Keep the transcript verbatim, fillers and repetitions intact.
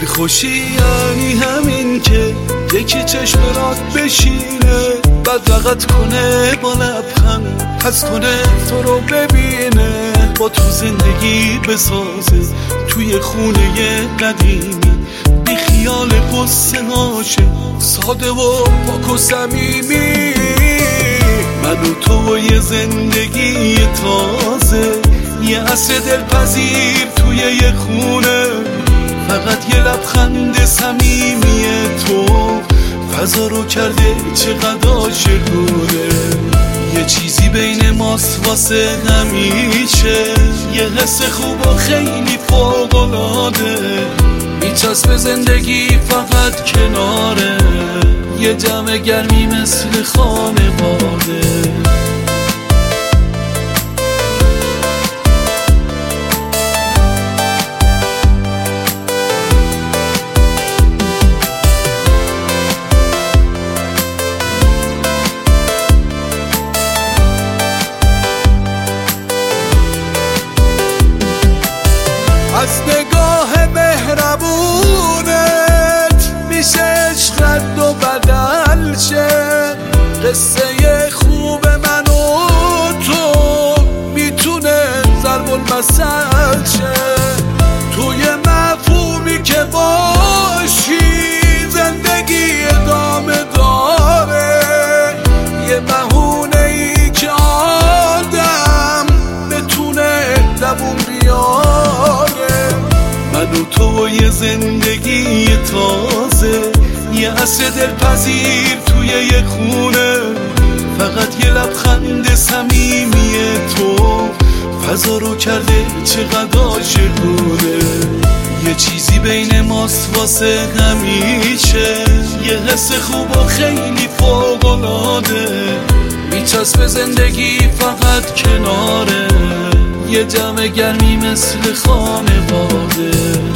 خوشی یعنی همین که یکی چشم رات بشینه، بعد رقت کنه با لبخند، حس کنه تو رو ببینه، با تو زندگی بسازه توی خونه قدیمی، بی خیال قصه هاشه، ساده و پاک و صمیمی. من و تو و یه زندگی تازه، یه عصر دلپذیر توی یه خونه، فقط یه لبخند صمیمیه تو فضا رو کرده چقدر عاشقونه. یه چیزی بین ماست واسه همیشه، یه حس خوب و خیلی فوق‌العاده، میچسبه زندگی فقط کناره، یه جمع گرمی مثل خانواده. از نگاه مهربونت میشه عشقت و بدل شه، قصه خوب من و تو میتونه ضرب المثل شه، توی مفهومی که باشی زندگی ادامه داره، یه بهونه ای که آدم بتونه دووم بیاره. من و تو و یه زندگی تازه، یه عصر دلپذیر توی یه خونه، فقط یه لبخند صمیمیه تو فضا رو کرده چقدر عاشقونه. یه چیزی بین ماست واسه همیشه، یه حس خوب و خیلی فوق‌العاده، میچسبه زندگی فقط کناره، یه جمع گرمی مثل خانواده.